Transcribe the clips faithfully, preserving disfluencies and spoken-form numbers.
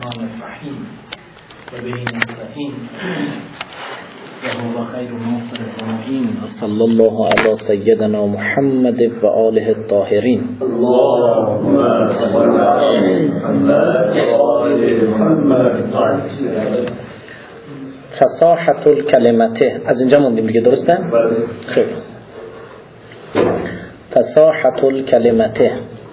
الرحمن الرحیم و به نستعین و هو خیر ناصر و معین و صلی الله علی سیدنا محمد و آله الطاهرین. اللهم صل علی محمد و آل محمد. فصاحت الکلمته از اینجا موندیم دیگه، درسته؟ خیلی. فصاحت الکلمته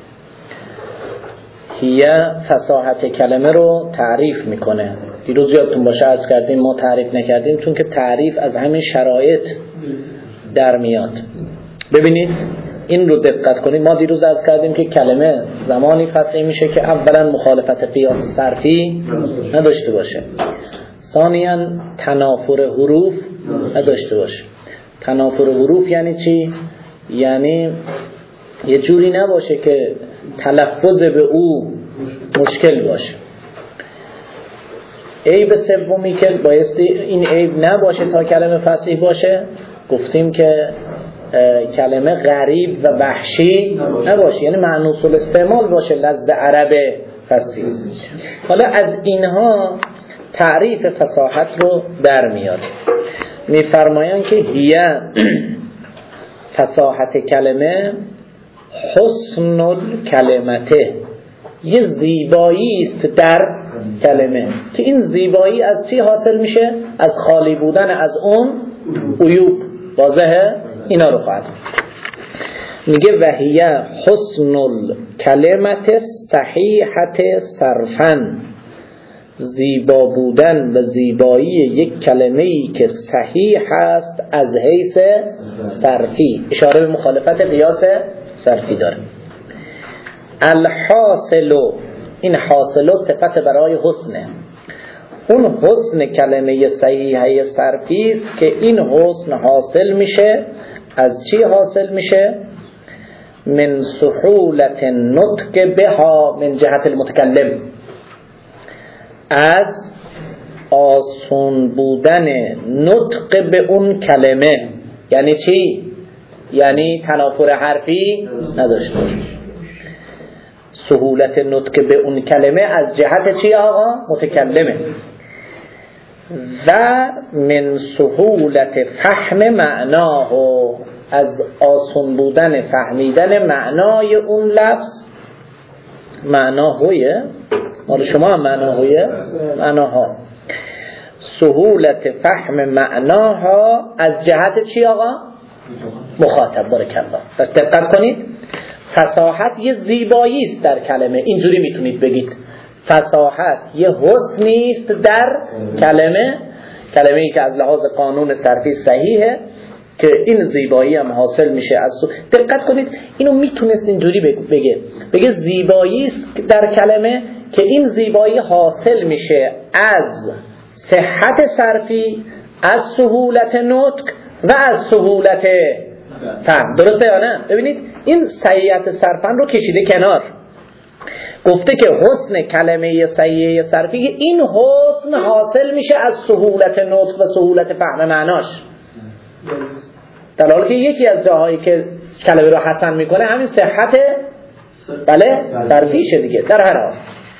هیه فصاحت کلمه رو تعریف میکنه. دیروز یادتون باشه عرض کردیم ما تعریف نکردیم چون که تعریف از همین شرایط در میاد. ببینید این رو دقت کنید. ما دیروز عرض کردیم که کلمه زمانی فصیح میشه که اولا مخالفت قیاس صرفی نداشته باشه، ثانیاً تنافر حروف نداشته باشه. تنافر حروف یعنی چی؟ یعنی یه جوری نباشه که تلفظ به او مشکل باشه. عیب سومی که بایستی این عیب نباشه تا کلمه فصیح باشه، گفتیم که کلمه غریب و وحشی نباشه، یعنی معنوس الاستعمال باشه لفظ عرب فصیح. حالا از اینها تعریف فصاحت رو در میاد. میفرمایند که هیه فصاحت کلمه حسن الکلمته، یه زیبایی است در کلمه که این زیبایی از چی حاصل میشه؟ از خالی بودن از اون عیوب. واضحه؟ اینا رو خواهد میگه وحیه حسن الکلمت صحیحت صرفاً، زیبا بودن و زیبایی یک کلمه‌ای که صحیح است از حیث صرفی. اشاره به مخالفت قیاس صرفی داره. الحاصلو، این حاصلو صفت برای حسنه. اون حسن کلمه صحیحه صرفی است که این حسن حاصل میشه از چی حاصل میشه؟ من سهولت نطق بها من جهت المتکلم، از آسون بودن نطق به اون کلمه. یعنی چی؟ یعنی تنافر حرفی نداشته باشه. سهولت نطق به اون کلمه از جهت چی آقا؟ متکلمه. و من سهولت فهم معناه، از آسون بودن فهمیدن معنای اون لفظ. معناهویه مال شما هم معناهویه معناها. سهولت فهم معناها از جهت چی آقا؟ مخاطب. بارک الله. پس دقت کنید، فصاحت یه زیبایی است در کلمه. اینجوری میتونید بگید فصاحت یه حسنی است در کلمه، کلمه ای که از لحاظ قانون صرفی صحیحه که این زیبایی هم حاصل میشه از سو... دقت کنید اینو میتونست اینجوری بگه بگه زیبایی است در کلمه که این زیبایی حاصل میشه از صحت صرفی، از سهولت نطق و از سهولت فهم. درسته یا نه؟ ببینید این صحیحیت صرفن رو کشیده کنار، گفته که حسن کلمه صحیحه صرفی این حسن حاصل میشه از سهولت نطق و سهولت فهم معناش، در حالی که یکی از جاهایی که کلمه رو حسن میکنه همین صحت بله صرفیشه دیگه. در هر حال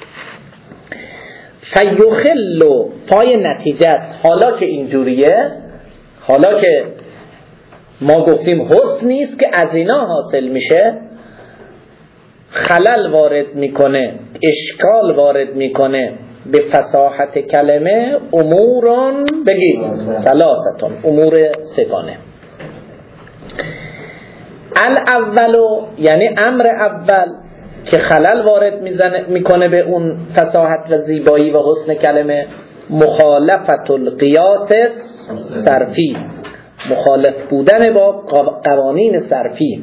فیخلو فای نتیجه است. حالا که اینجوریه، حالا که ما گفتیم حسن نیست که از اینا حاصل میشه، خلل وارد میکنه، اشکال وارد میکنه به فصاحت کلمه اموران، بگید ثلاثتون، امور سگانه. الاولو یعنی امر اول که خلل وارد میزنه میکنه به اون فصاحت و زیبایی و حسن کلمه، مخالفت القیاس صرفی، مخالف بودن با قوانین صرفی.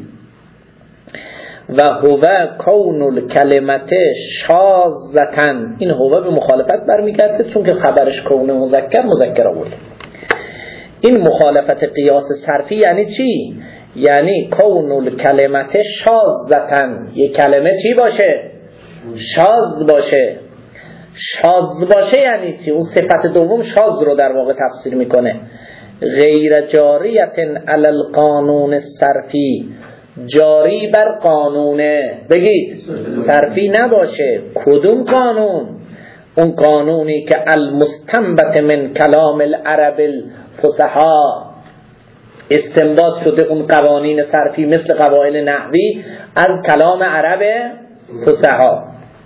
و هو کون الکلمت شاذتن، این هو به مخالفت برمیگرده چون که خبرش کون مذکر مذکر آورده. این مخالفت قیاس صرفی یعنی چی؟ یعنی کون الکلمت شاذتن، یک کلمه چی باشه؟ شاذ باشه. شاذ باشه یعنی چی؟ اون صفت دوم شاذ رو در واقع تفسیر میکنه. غیر جاریت علی القانون الصرفی، جاری بر قانونه، بگید صرفی نباشه. کدوم قانون؟ اون قانونی که المستنبت من کلام العرب الفصحا، استنباط شده اون قوانین صرفی مثل قواعد نحوی از کلام عرب فصحا.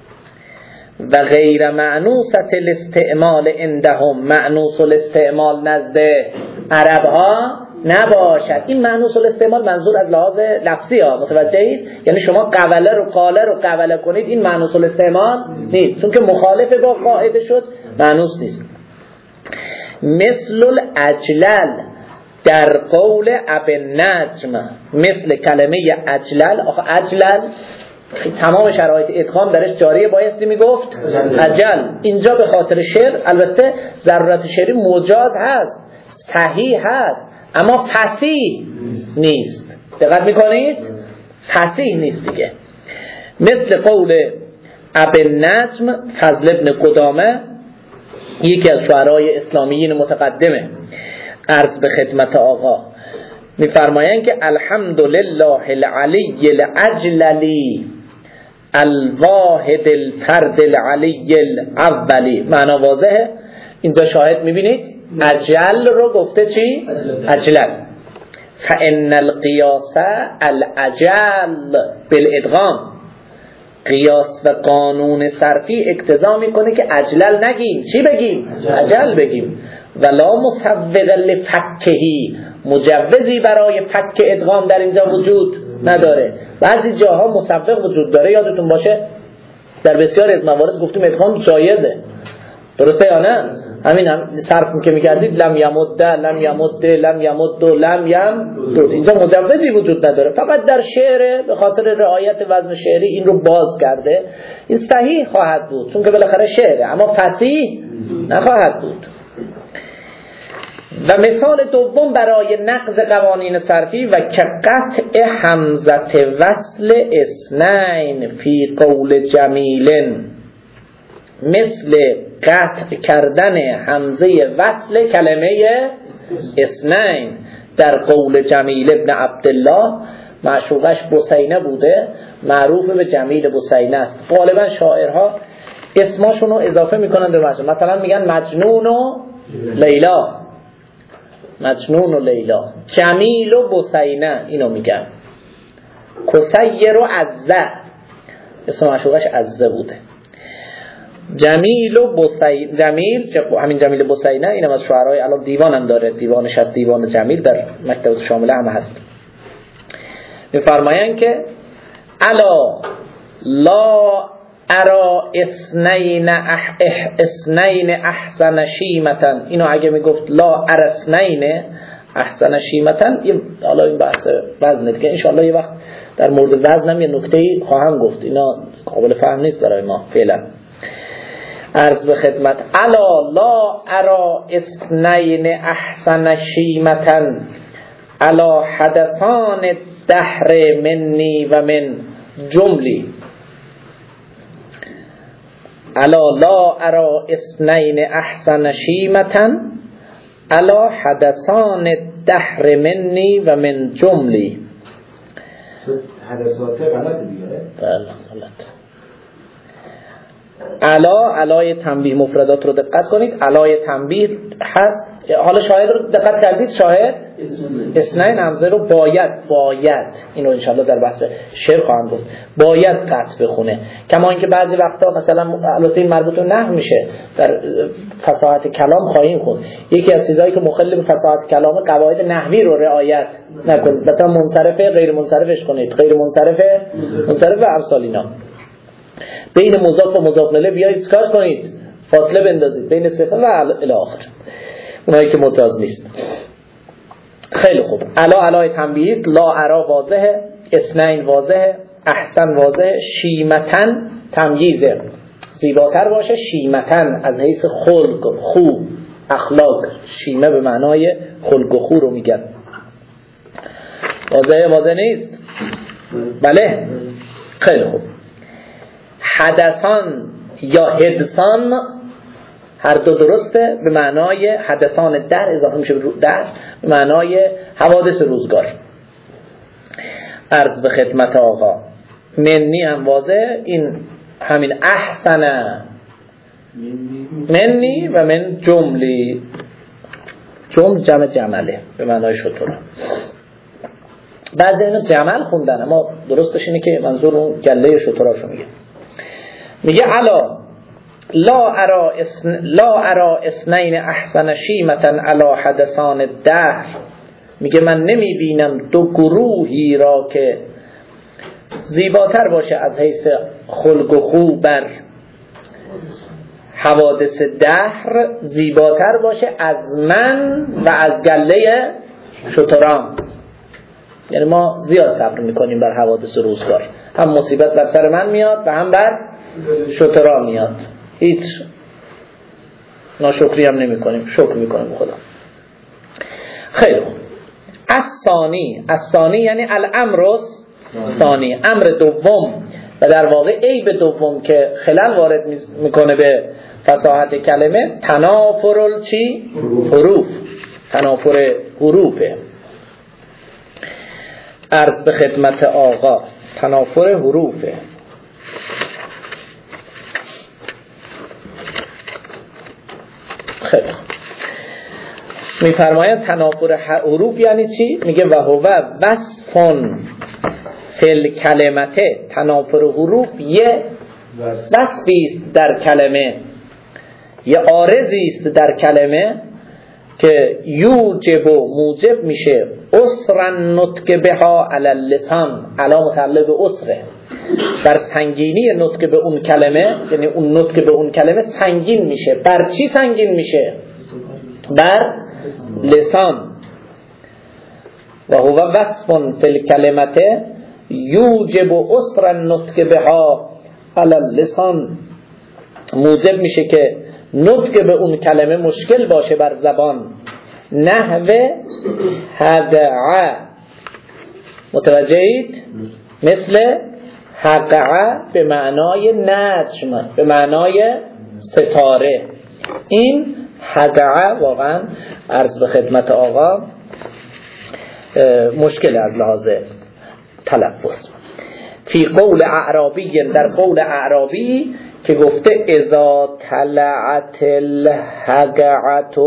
و غیر معنوسة الاستعمال عندهم، معنوس الاستعمال نزد عرب ها نباشد. این معنوس الاستعمال منظور از لحاظ لفظی ها، متوجهید؟ یعنی شما قوله رو قاله رو قوله کنید، این معنوس الاستعمال نیست، چون که مخالف با قاعده شد معنوس نیست. مثل الاجلل در قول ابن نجم، مثل کلمه اجلل. آخه اجلل تمام شرایط ادغام درش جاریه، بایستی میگفت اجل. اینجا به خاطر شعر، البته ضرورت شعری مجاز هست، صحیح هست، اما فصیح نیست. دقت میکنید؟ فصیح نیست دیگه. مثل قول ابن نجم، فضل ابن قدامه، یکی از شعرای اسلامیین متقدمه، عرض به خدمت آقا، میفرمایند که الحمدلله العلی الاجللی الواحد الفرد العلی الاولی. معنا واضحه. اینجا شاهد میبینید اجل رو گفته چی؟ اجلل. فان القیاس الاجل بالادغام، قیاس و قانون صرفی اقتضا میکنه که اجلل نگیم، چی بگیم؟ اجل بگیم. ولا مسوغ لفکهی، مجوزی برای فک ادغام در اینجا وجود نداره. بعضی جاها مسوغ وجود داره، یادتون باشه در بسیار از موارد گفتیم ادغام جایزه، درسته یا نه؟ همین هم صرف که می‌کردید لم یمد لم یمد لم یمد لم یم دو، اینجا مجوزی وجود نداره، فقط در شعر به خاطر رعایت وزن شعری این رو باز کرده. این صحیح خواهد بود چون که بالاخره شعره، اما فصیح نخواهد بود. و مثال دوم برای نقض قوانین صرفی و که قطع همزه وصل اثنین فی قول جمیل، مثل قطع کردن همزه وصل کلمه اثنین در قول جمیل ابن عبدالله. معشوقش بسینه بوده، معروف به جمیل بسینه است. غالبا شاعرها اسماشون رو اضافه میکنن به مجنون، مثلا میگن مجنون و لیلا، مجنون و لیلا، جمیل و بسینه، اینو میگن. کسیر و عزه، اسم معشوقش عزه بوده. جمیل و بسینه، جمیل همین جمیل بسینه، اینم از شعرهای الان دیوان هم داره، دیوانش از دیوان جمیل در مکتبه شامله هم هست. میفرمایند که الا لا ارا اثنین اح اح اثنین احسن شیمتن، اینو اگه میگفت لا ارا اثنین احسن شیمتن، حالا این بحث وزنه دیگه، ان شاء الله یه وقت در مورد وزنم یه نکته‌ای خواهم گفت، اینا قابل فهم نیست برای ما فعلا. عرض به خدمت الا لا ارا اثنین احسن شیمتن الا حدثان دهر منی و من جملی. الا لا ارا اثنین احسن شیمتن الا حدثان دهر منی و من جملی. حدثات غلط دیگه. بله غلط. علا، علای تنبیه، مفردات رو دقت کنید. علای تنبیه هست. حالا شاهد رو دقت کردید؟ شاهد اثنین همزه رو باید باید اینو انشالله در بحث شعر خواهم گفت، باید قطع بخونه. کما اینکه بعضی وقتا مثلا البته این مربوط به نحو میشه، در فصاحت کلام خواهیم خود یکی از چیزایی که مخل به فصاحت کلام قواعد نحوی رو رعایت نکنید. مثلا منصرفه غیر منصرفش کنید، غیر منصرفه منصرف و امثال اینا. بین مضاف و مضاف الیه بیایید چیکار کنید؟ فاصله بندازید بین صفه و الی آخر، اونایی که متراز نیست. خیلی خوب. علا علای تنبیه است. لا ارا واضحه، اثنین واضحه، احسن واضحه، شیمتن تمییزه، زیباتر باشه. شیمتن از حیث خلق، خوب، اخلاق. شیمه به معنای خلق و خو رو میگن. واضحه؟ واضح نیست؟ بله. خیلی خوب. حدثان یا حدثان هر دو درسته، به معنای حدثان در اضافه میشه در به معنای حوادث روزگار. عرض به خدمت آقا منی هم واضح، این همین احسن منی و من جملی. جمل جمع جمله به معنای شتر. بعضی اینا جمل خوندن اما درستش اینه که منظور اون گله شتراشو میگه. میگه علا لا ارا اسن لا ارا اثنین احسن شیمتا علی حدثان الدهر. میگه من نمیبینم دو گروهی را که زیباتر باشه از حیث خلق و خو بر حوادث دهر، زیباتر باشه از من و از گله شتران. یعنی ما زیاد صبر میکنیم بر حوادث روزگار، هم مصیبت بر سر من میاد و هم بر شتران میاد، هیچ ناشکری هم نمی کنیم، شکر میکنیم خدا. خیلی خوب. الثانی، الثانی یعنی الامر ثانی، امر دوم و در واقع عیب دوم که خلل وارد میکنه به فصاحت کلمه، تنافر چی؟ حروف. تنافر حروفه. عرض به خدمت آقا، تنافر حروفه. خیلی میفرماید تنافر حروف یعنی چی؟ میگه و هو وصفون فل کلمته. تنافر حروف یه وصفی است در کلمه، یه عارضی است در کلمه که یوجب و موجب میشه اسرن نطق بها علی اللسان. علا متعلق به اسره، بر سنگینی نطق به اون کلمه، یعنی اون نطق به اون کلمه سنگین میشه. بر چی سنگین میشه؟ بر لسان. و هو وصف فی الکلمته یوجب اسرن نطق بها علی اللسان. موجب میشه که نطق به اون کلمه مشکل باشه بر زبان. نحو هدع، متوجهید؟ مثل حقع به معنای نجم، به معنای ستاره. این حقع واقعا عرض به خدمت آقا مشکل از لحاظ تلفظ. فی قول اعرابی، در قول اعرابی که گفته اذا طلعت الحقعت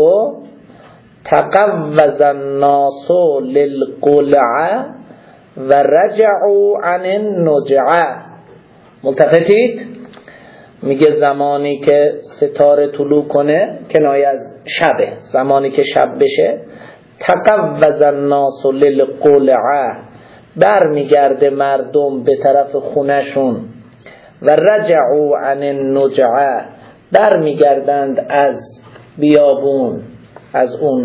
تقوز الناس للقلع و رجعوا عن النجعه. ملتفتید؟ میگه زمانی که ستاره طلوع کنه، کنایه از شبه، زمانی که شب بشه، تقوز الناس للقلع، بر میگرده مردم به طرف خونشون، و رجعوا عن النجعه، بر میگردند از بیابون، از اون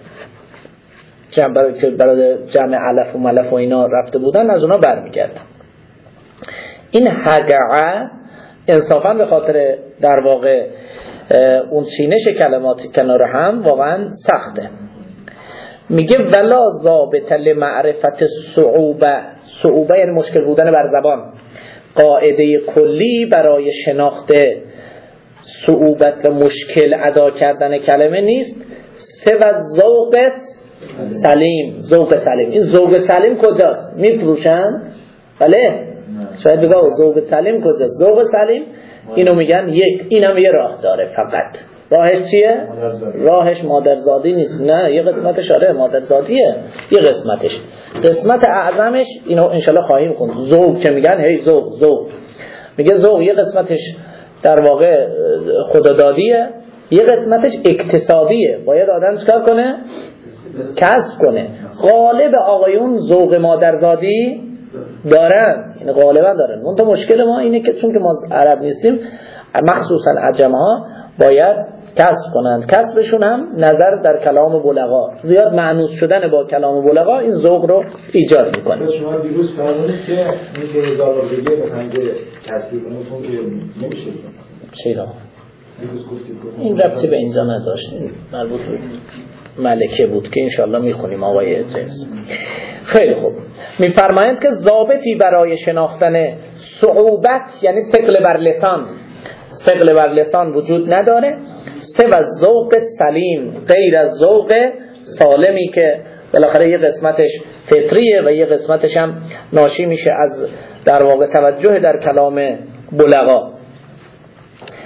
جمع که برای جمع علف و ملف و اینا رفته بودن، از اونا بر میگردن. این حقعه انصافا به خاطر در واقع اون چینش کلمات کنار هم واقعا سخته. میگه ولا ضابط لمعرفت صعوبه. صعوبه یعنی مشکل بودن بر زبان. قاعده کلی برای شناخت صعوبت و مشکل ادا کردن کلمه نیست سوى ذوق سلیم. ذوق سلیم، این ذوق سلیم کجاست؟ میفروشند؟ بله، شاید بگه ذوق سلیم کجاست؟ ذوق سلیم اینو میگن یک، این هم یه راه داره، فقط راهش چیه؟ راهش مادرزادی نیست. نه، یه قسمتش آره مادرزادیه، یه قسمتش. قسمت اعظمش اینو انشالله خواهیم خوند. ذوق که میگن هی ذوق ذوق، میگه ذوق یه قسمتش در واقع خدادادیه، یه قسمتش اکتسابیه، باید آدم چکار کنه؟ کسب کنه. غالب آقایون ذوق مادرزادی دارن، این غالبا دارن. اون تا مشکل ما اینه که چون که ما عرب نیستیم، مخصوصا عجم‌ها باید کسب کنند. کسبشون هم نظر در کلام بلغا، زیاد معنوس شدن با کلام بلغا این ذوق رو ایجاد میکنه. شما دیروز فرمودید که اینکه هزار بگه مثلا که کسبی کنه اون که نمیشه. چرا؟ این ربطی به اینجا نداشت، این مربوط به ملکه بود که انشالله میخونیم آقای جیمز. خیلی خوب. میفرمایند که ضابطی برای شناختن صعوبت یعنی ثقل بر لسان، ثقل بر لسان وجود نداره سوى ذوق سلیم، غیر از ذوق سالمی که بالاخره یه قسمتش فطریه و یه قسمتش هم ناشی میشه از در واقع توجه در کلام بلغا.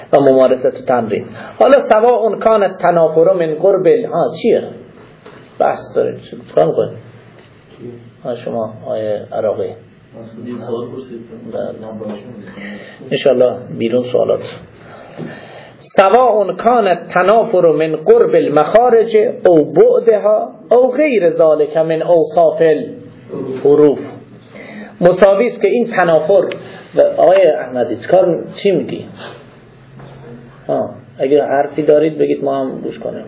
و ممارست و تمرین. حالا سواء کان تنافر من قرب ها چیه؟ بحث دارید چیکار می‌کنید؟ ها شما آیه عراقی انشاءالله بیرون سوالات. سواء کان التنافر من قرب المخارج او بعدها او غیر ذلك من اوصاف الحروف، مساوی است که این تنافر. آقای احمدی چیکار چی میگی؟ ها اگه حرفی دارید بگید ما هم گوش کنیم.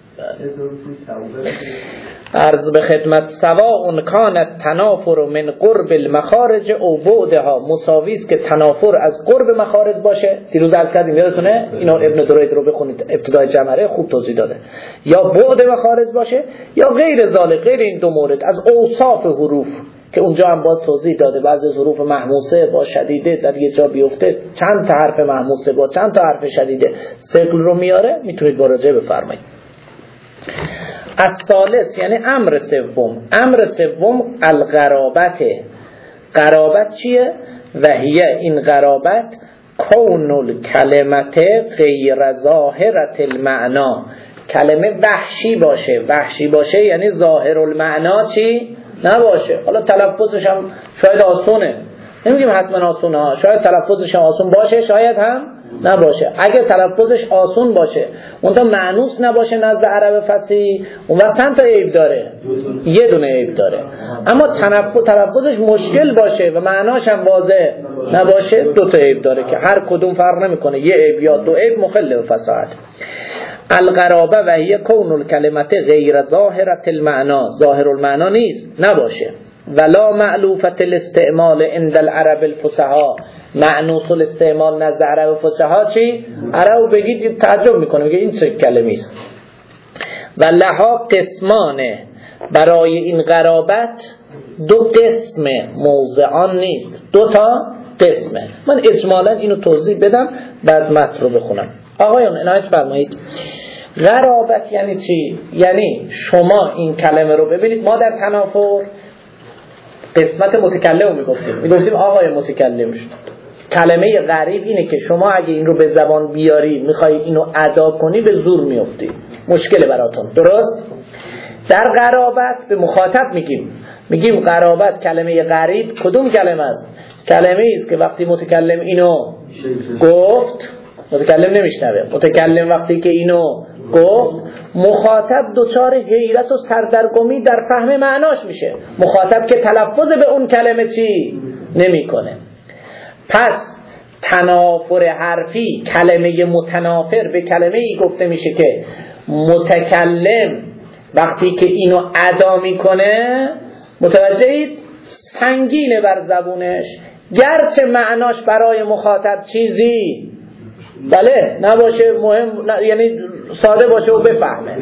عرض به خدمت سواء کان التنافر من قرب المخارج او بعدها، مساوی است که تنافر از قرب مخارج باشه. دیروز عرض کردیم یادتونه اینو ابن درید رو بخونید، ابتدای جمره خوب توضیح داده. یا بعد مخارج باشه یا غیر ذالک، غیر این دو مورد از اوصاف حروف که اونجا هم باز توضیح داده. بعضی حروف محموسه با شدیده در یه جا بیفته، چند تا حرف محموسه با چند تا حرف شدیده ثقل رو میاره، میتونید مراجعه بفرمایید. الثالث یعنی امر سوم، امر سوم الغرابت. غرابت چیه؟ وهیه این غرابت کون الکلمت غیر ظاهرت المعنا، کلمه وحشی باشه. وحشی باشه یعنی ظاهر المعنا چی؟ نباشه. حالا تلفظش هم شاید آسونه، نمیگیم حتما آسونه ها، شاید تلفظش هم آسون باشه شاید هم نباشه. اگه تلفظش آسون باشه اون تا معنوس نباشه نزد عرب فصیح، اون وقت چند تا عیب داره؟ یه دونه عیب داره. اما تلفظش مشکل باشه و معناش هم واضح نباشه، دو تا عیب داره که هر کدوم فرق نمیکنه، یه عیب یا دو عیب مخل به فصاحت. الغرابه و هی کون الکلمت غیر ظاهرت المعنا، ظاهر المعنا نیست نباشه. ولا معلوفت الاستعمال عند العرب الفصحا، معنوس الاستعمال نزد عرب فصحا چی؟ عرب بگید تعجب میکنه، میگه این چه کلمه است. و لها قسمانه، برای این غرابت دو قسم، موضعان نیست، دو تا قسمه. من اجمالا اینو توضیح بدم بعد متن رو بخونم. آقایان عنایت فرمایید. غرابت یعنی چی؟ یعنی شما این کلمه رو ببینید، ما در تنافر قسمت متکلم رو میگفتیم میگفتیم آقای متکلم شد. کلمه غریب اینه که شما اگه این رو به زبان بیاری میخوای اینو ادا کنی به زور میفتی، مشکل براتون، درست؟ در غرابت به مخاطب میگیم میگیم غرابت کلمه غریب کدوم کلمه است؟ کلمه است که وقتی متکلم اینو گفت متکلم نمیشنوه، متکلم وقتی که اینو گفت مخاطب دچار حیرت و سردرگمی در فهم معناش میشه، مخاطب که تلفظ به اون کلمه چی نمیکنه. پس تنافر حرفی، کلمه متنافر به کلمه ای گفته میشه که متکلم وقتی که اینو ادا میکنه متوجهید سنگینه بر زبونش، گرچه معناش برای مخاطب چیزی بله نباشه، مهم ن... یعنی ساده باشه و بفهمه.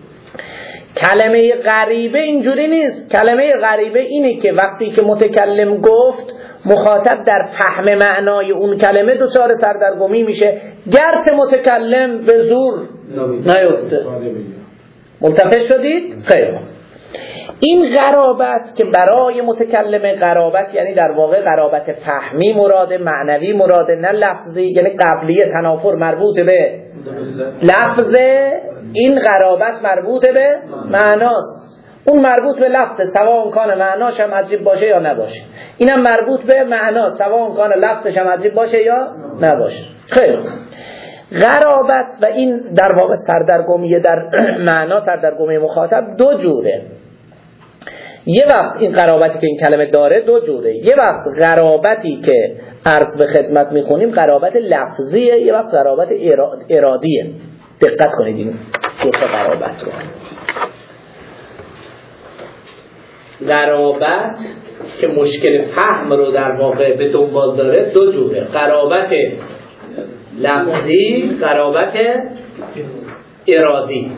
کلمه غریبه اینجوری نیست. کلمه غریبه اینه که وقتی که متکلم گفت مخاطب در فهم معنای اون کلمه دچار سردرگمی میشه، گرچه متکلم به زور نیفته. ملتفت شدید؟ خیر. این غرابت که برای متکلم غرابت یعنی در واقع غرابت فهمی مراده، معنوی مراده، نه لفظی، یعنی قبلی تنافر مربوط به لفظه، این غرابت مربوط به معناست. اون مربوط به لفظه، سواء کان معناش هم عجیب باشه یا نباشه. اینم مربوط به معنا، سواء کان لفظش هم عجیب باشه یا نباشه. خیلی غرابت و این در واقع سردرگمی در معنا، سردرگمی مخاطب دو جوره. یه وقت این غرابتی که این کلمه داره دو جوره. یه وقت غرابتی که عرض به خدمت میخونیم غرابت لفظیه، یه وقت غرابت ارادیه. دقت کنید این دو تا غرابت رو. غرابت که مشکل فهم رو در واقع به دنبال داره دو جوره. غرابت لفظی، غرابت ارادی.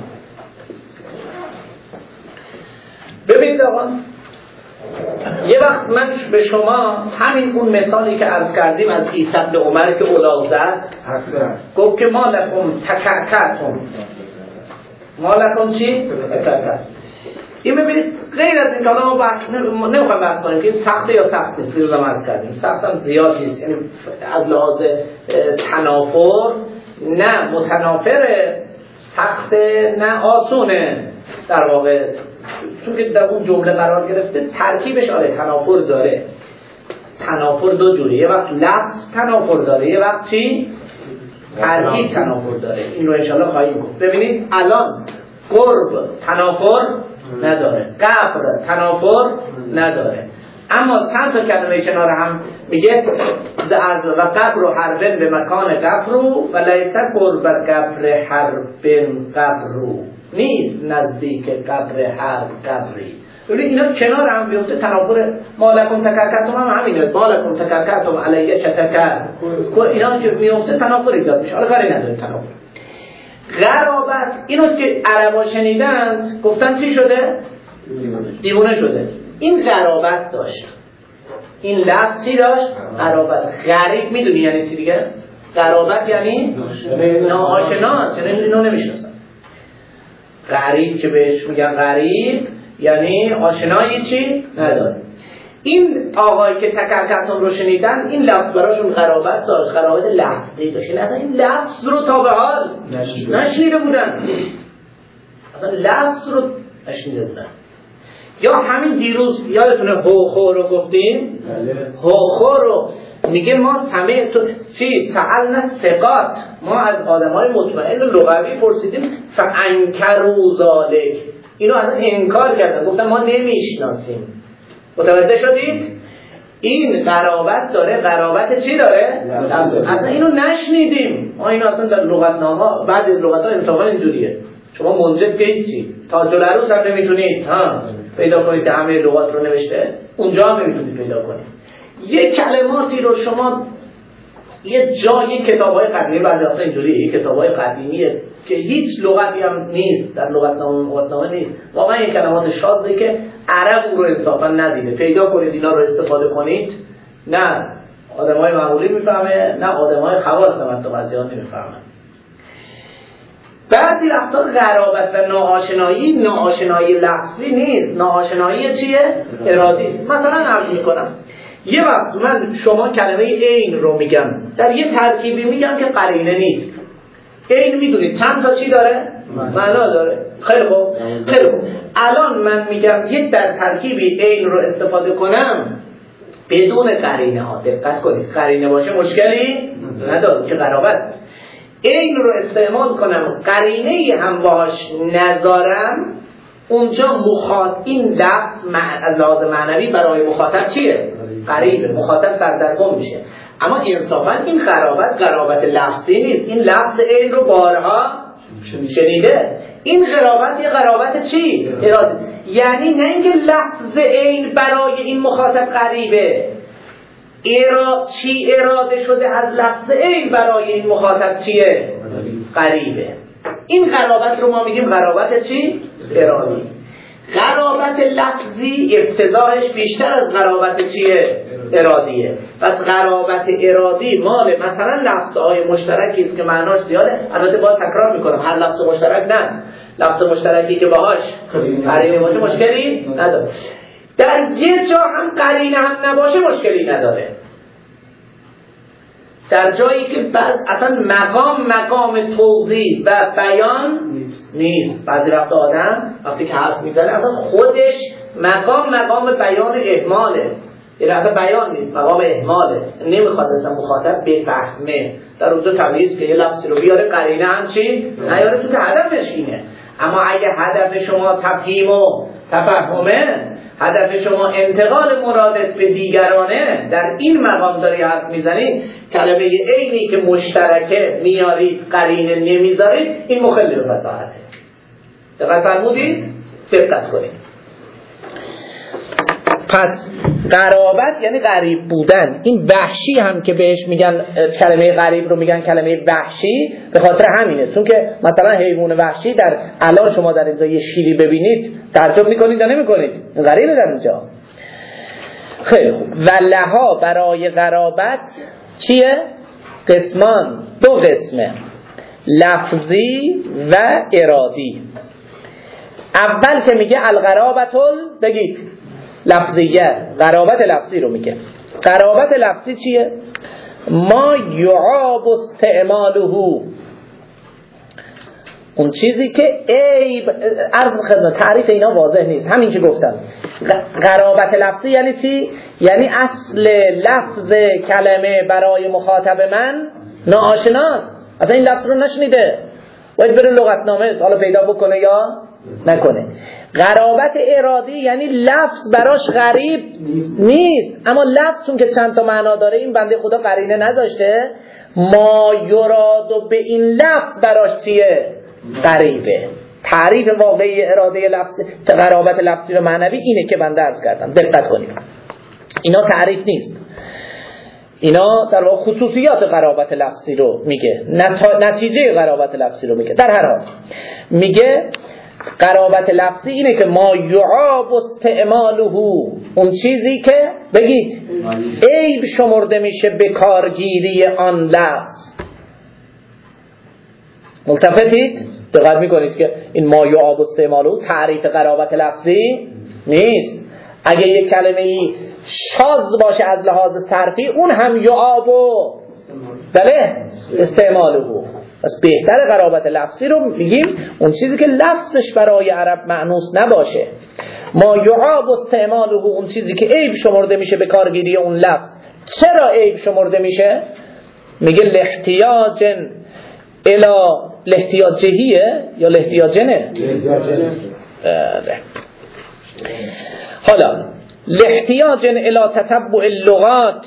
ببینید آقا، یه وقت من به شما همین اون مثالی که عرض کردیم از عیسی بن عمر که اولاد زد، گفت که ما لکم تکعکعتم، ما لکم چی؟ تکعکعتم. این ببینید غیر از این که ما بحث نمیخوایم بحث کنیم که سخته یا سخت نیست، دیروز هم عرض کردیم سخت هم زیاد نیست، یعنی از لحاظ تنافر نه متنافره، سخت نه آسونه در واقع، چون که در اون جمله قرار گرفته ترکیبش آره تنافر داره. تنافر دو جوره، یه وقت لفظ تنافر داره، یه وقت چی؟ ترکیب تنافر داره. این رو انشالله خواهیم گفت. ببینید الان قرب تنافر نداره، قبر تنافر نداره، اما چند تا کلمه کنار هم میگه و قبر و حربن به مکان قبرو و لیس قرب قبر حربن قبرو، نیست نزدیک قبر هر قبری. ولی اینا کنار هم بیفته تنافر. مالکم تکرکتم هم همینه، مالکم تکرکتم علیه چتکر، اینا که میفته تنافر ایجاد میشه. حالا کاری نداره تنافر. غرابت اینو که عربا شنیدند گفتن چی شده؟ دیوونه شده. این غرابت داشت، این لفظ چی داشت؟ غرابت. غریب میدونی یعنی چی دیگه؟ غرابت یعنی ناآشنا، چون اینو نمیشناسن. غریب که بهش میگن غریب یعنی آشنایی چی؟ نداره. این آقایی که تکرکتون رو شنیدن این لفظ براشون غرابت داشت، غرابت لفظی داشت. اصلا این لفظ رو تا به حال نشنیده بودن، اصلا لفظ رو نشنیده بودن. یا همین دیروز یادتونه هوخو رو گفتیم؟ هوخو رو میگه ما سمع تو چی؟ سألنا ثقات، ما از آدمای مطمئن لغوی پرسیدیم فانکروا ذالک، اینو اصلا انکار کردن، گفتن ما نمیشناسیم. متوجه شدید؟ این غرابت داره. غرابت چی داره؟ اصلا اینو نشنیدیم ما، اینو اصلا در لغتنامه بعضی لغت‌ها انصافا اینجوریه. شما منجد که چی؟ تاج العروس هم نمیتونید ها پیدا کنید که همه لغات رو نوشته، اونجا هم نمیتونید پیدا کنید. یه کلماتی رو شما یه جایی کتاب‌های قدیمی، بعضی وقتا اینجوریه، یه کتاب‌های قدیمیه که هیچ لغتی هم نیست، در لغتنامه لغتنامه نیست، واقعا این کلمات شاذه که عرب اون رو انصافا ندیده. پیدا کنید اینا رو استفاده کنید، نه آدمای معمولی میفهمه، نه آدمای خواص هم حتی بعضی‌ها نمیفهمن. بعضی رفتار غرابت و ناآشنایی، ناآشنایی لفظی نیست، ناآشنایی چیه؟ ارادی. مثلا عرض میکنم یه وقت من شما کلمه عین رو میگم، در یه ترکیبی میگم که قرینه نیست. عین میدونید چند تا چی داره؟ معنا داره. خیلی خوب، خیلی خوب. الان من میگم یک در ترکیبی عین رو استفاده کنم بدون قرینه ها. دقت کنید، قرینه باشه مشکلی نداره که غرابت. این رو استعمال کنم قرینه هم باش نذارم، اونجا مخاطب این لفظ از لحاظ معنوی برای مخاطب چیه؟ غریبه، مخاطب سردرگم میشه. اما انصافا این غرابت غرابت لفظی نیست، این لفظ این رو بارها شنیده. این غرابت یه غرابت چی؟ اراده. یعنی نه اینکه لفظ این برای این مخاطب غریبه، ایرا چی اراده شده از لفظ این برای این مخاطب چیه؟ غریبه. این غرابت رو ما میگیم غرابت چی؟ ارادی. غرابت لفظی افتضاحش بیشتر از غرابت چیه؟ ارادیه. پس غرابت ارادی مال مثلا لفظهای مشترکی است که معناش زیاده. البته باید تکرار میکنم هر لفظ مشترک نه، لفظ مشترکی که باهاش قرینه باشه مشکلی نداره، در یه جا هم قرینه هم نباشه مشکلی نداره. در جایی که بعض اصلا مقام مقام توضیح و بیان نیست. بعضی وقت آدم وقتی که حرف میزنه اصلا خودش مقام مقام بیان اهماله، یعنی اصلا بیان نیست، مقام اهماله، نمیخواد اصلا مخاطب بفهمه. در اونجا تمیز که یه لفظی رو بیاره قرینه هم چی؟ نیاره، تو که هدفش اینه. اما اگه هدف شما تفهیم و تفهمه، هدف شما انتقال مرادت به دیگرانه، در این مقام داری حرف میزنید، کلمه عینی که مشترکه میارید قرینه نمیذارید، این مخل به فصاحته. دقت فرمودید؟ دقت کنید. پس غرابت یعنی غریب بودن. این وحشی هم که بهش میگن کلمه غریب رو میگن کلمه وحشی به خاطر همینه، چون که مثلا حیوان وحشی در الان شما در اینجا یه شیری ببینید تعجب میکنید یا نمیکنید؟ غریبه در اینجا. خیلی خوب. و لها برای غرابت چیه؟ قسمان، دو قسمه، لفظی و ارادی. اول که میگه الغرابتل بگید لفظیه، غرابت لفظی رو میگه. غرابت لفظی چیه؟ ما یعاب استعماله اون چیزی که عیب، عرض خدمت تعریف اینا واضح نیست، همین که گفتم. قرابت لفظی یعنی چی؟ یعنی اصل لفظ کلمه برای مخاطب من ناآشناست، اصلا این لفظ رو نشنیده، باید بره لغتنامه حالا پیدا بکنه یا نکنه. قرابت ارادی یعنی لفظ براش غریب نیست، اما لفظ چون که چند تا معنا داره، این بنده خدا قرینه نذاشته، ما یراد و به این لفظ براش چیه؟ غریبه. تعریف واقعی اراده لفظ، قرابت لفظی و معنوی اینه که بنده عرض کردم، دقت کنید. اینا تعریف نیست، اینا در واقع خصوصیات قرابت لفظی رو میگه، نتیجه قرابت لفظی رو میگه. در هر حال میگه قرابت لفظی اینه که ما یعاب استعماله، اون چیزی که بگید عیب شمرده میشه به کارگیری آن لفظ. ملتفتید؟ دقت میکنید که این ما یعاب استعماله تعریف قرابت لفظی نیست. اگه یک کلمه ای شاذ باشه از لحاظ صرفی، اون هم یعاب و بله استعماله. پس بهتر قرابت لفظی رو میگیم اون چیزی که لفظش برای عرب معنوس نباشه. ما یعاب استعماله، اون چیزی که عیب شمرده میشه به کارگیری اون لفظ. چرا عیب شمرده میشه؟ میگه لاحتیاج الا لاحتیاجهیه یا لاحتیاجنه؟ حالا لاحتیاج الی تتبع اللغات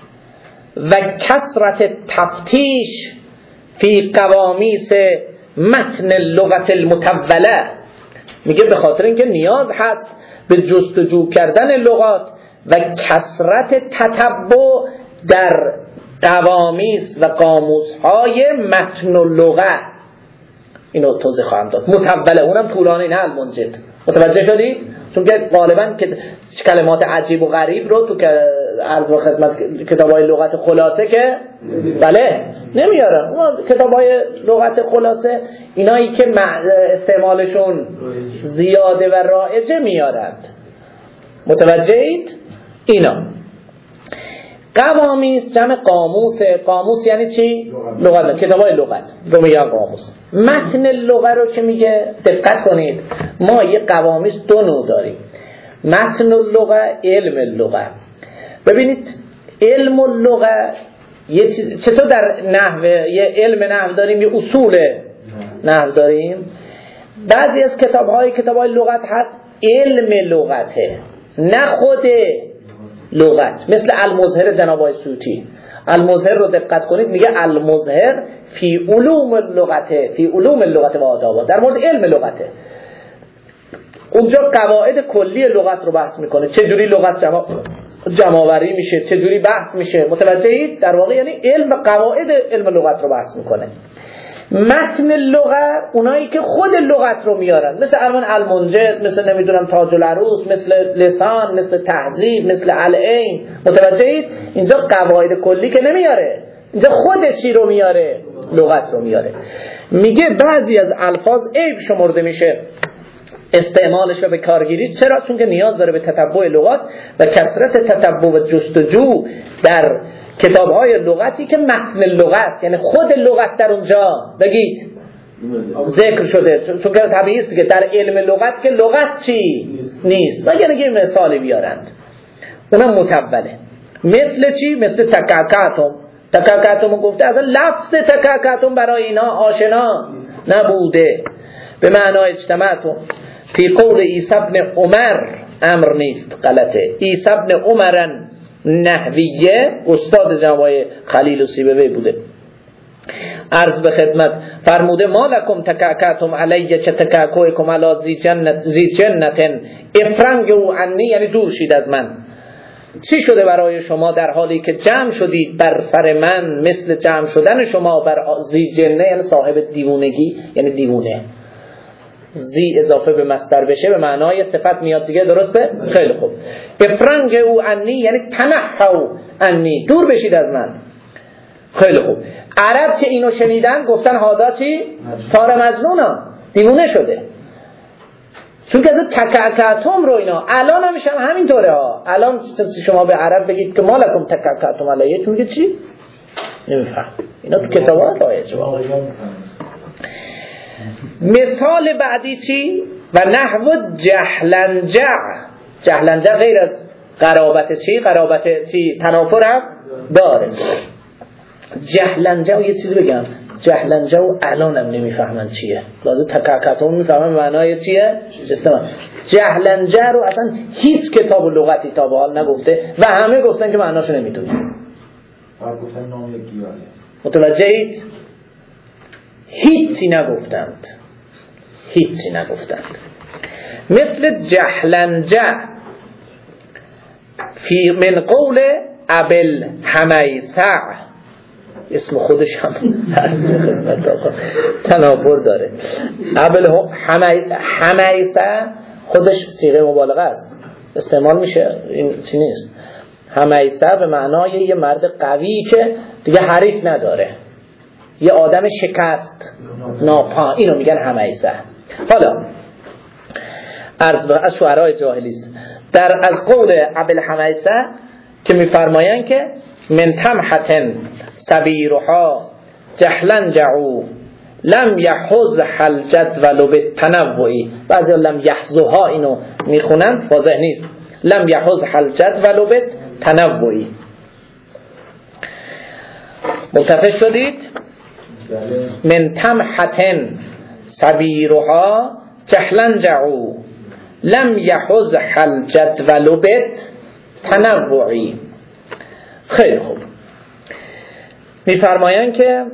و کثرت تفتیش فی قوامیس متن اللغت المتوله، میگه به خاطر اینکه نیاز هست به جستجو کردن لغات و کثرت تتبع در قوامیس و قاموس‌های متن اللغه. اینو توضیح خواهم داد. متوله اونم طولانی نه المنجد. متوجه شدید؟ چون که غالبا که کلمات عجیب و غریب رو تو که عرض و خدمت کتابای لغت خلاصه که بله نمیارن. اون کتابای لغت خلاصه اینایی که استعمالشون زیاده و رایجه میارند. متوجهید؟ اینا قوامیس جمع قاموس. قاموس یعنی چی؟ لغت. کتابای لغت رو میگن قاموس. متن لغت رو که میگه دقت کنید، ما یه قوامیس دو نوع داریم، متن اللغت، علم اللغت. ببینید علم اللغت یه چیز، چطور در نحو یه علم نحو داریم، یه اصول نحو داریم. بعضی از کتاب‌های کتاب‌های لغت هست علم لغته، نه خود لغت، مثل المظهر جناب آقای سیوطی. المظهر رو دقت کنید، میگه المظهر فی علوم اللغت، فی علوم اللغت و آدابها، در مورد علم لغته. اونجا قواعد کلی لغت رو بحث میکنه، چه جوری لغت جمع جمع‌آوری میشه، چه جوری بحث میشه. متوجهید؟ در واقع یعنی علم و قواعد علم لغت رو بحث میکنه. متن لغت اونایی که خود لغت رو میارن، مثل علمان المنجد، مثل نمیدونم تاج العروس، مثل لسان، مثل تهذیب، مثل العین. متوجهید؟ اینجا قواعد کلی که نمیاره، اینجا خود چی رو میاره؟ لغت رو میاره. میگه بعضی از الفاظ عیب شمرده میشه استعمالش و به کارگیری. چرا؟ چون که نیاز داره به تتبع لغات و کثرت تتبع و جستجو در کتاب‌های لغتی که متن لغت، یعنی خود لغت در اونجا بگید ذکر شده. چون که طبیعی است که در علم لغت که لغت چی نیست. و یعنی که مثالی بیارند، اونم متوله. مثل چی؟ مثل تکاکاتم. تکاکاتم گفته اصلا لفظ تکاکاتم برای اینا آشنا نبوده. به معنای اجتماعتم فی قول عیسی ابن عمر، امر نیست غلطه، عیسی ابن عمرن نحویه، استاد جناب خلیل و سیبوی بوده. عرض به خدمت فرموده ما لکم تکاکاتم علیه چه تکاکویکم علا زی جنت زی جنتن افرنگ او عنی، یعنی دور شید از من. چی شده برای شما در حالی که جمع شدید بر سر من، مثل جمع شدن شما بر زی جنه، یعنی صاحب دیوونگی، یعنی دیوونه. زی اضافه به مصدر بشه به معنای صفت میاد دیگه، درسته؟ خیلی خوب. افرنگ او عنی یعنی تنحو عنی، دور بشید از من. خیلی خوب. عرب که اینو شنیدن گفتن هذا چی؟ سار مجنونا، دیوونه شده. چون که از تکاکاتم رو اینا الان همیشه هم همینطوره ها. الان شما به عرب بگید که مالکم تکاکاتم علیه، میگه چی؟ نمیفهم. اینا تو کتابات رایجه. مثال بعدی چی؟ و نحو جهلنجع. جهلنجع غیر از قرابت چی؟ قرابت چی؟ تنافر هم داره. جهلنجع یه چیزی بگم، جهلنجع الانم نمیفهمن چیه، لازم تکاکتون میفهمن معنای چیه؟ استماع. جهلنجع رو اصلا هیچ کتاب لغتی تا به حال نگفته و همه گفتن که معناشو نمیدونن. فقط گفتن نام یک گیاهی است. متوجهید؟ هیچی نگفتند، هیچی نگفتند. مثل جهلنجع فی من قول ابل حمیسع، اسم خودش هم تنافر داره. ابل حمیسع خودش صیغه مبالغه است، استعمال میشه، این چی نیست. حمیسع به معنای یه مرد قوی که دیگه حریف نداره، یه آدم شکست ناپا، اینو میگن حمیسع. حالا عرض به از شعرهای جاهلی است. در از قول ابل حمیسع که میفرمایند که من تمحتن سبیرها جهلنجعو لم یحوز حل جدول بالتنوعی، بعضی لم یحوزها اینو میخونن واضح نیست، لم یحوز حل جدول بالتنوعی. متفق شدید؟ من تمحتن سبیرها جهلنجعو لم یحوز حل جدول بالتنوعی. خیلی خوب. میفرمایند که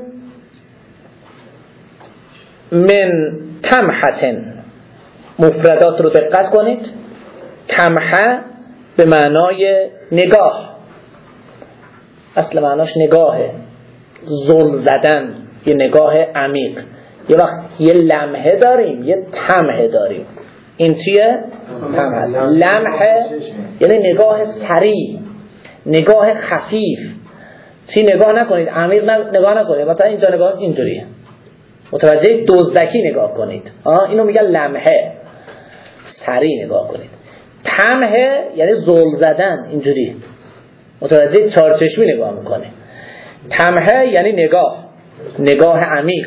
من تمحتن، مفردات رو دقت کنید. تمحه به معنای نگاه، اصل معناش نگاهه، زل زدن، یه نگاه عمیق. یه وقت یه لمحه داریم، یه تمحه داریم. این چیه؟ تمحه. لمحه یعنی نگاه سریع، نگاه خفیف. چی نگاه نکنید، عمیق نگاه نکنید، مثلا اینجا نگاه اینجوریه، متوجه دزدکی نگاه کنید، آه اینو میگن لمحه، سریع نگاه کنید. تمحه یعنی زل زدن، اینجوری متوجه چارچشمی نگاه میکنه. تمحه یعنی نگاه، نگاه عمیق.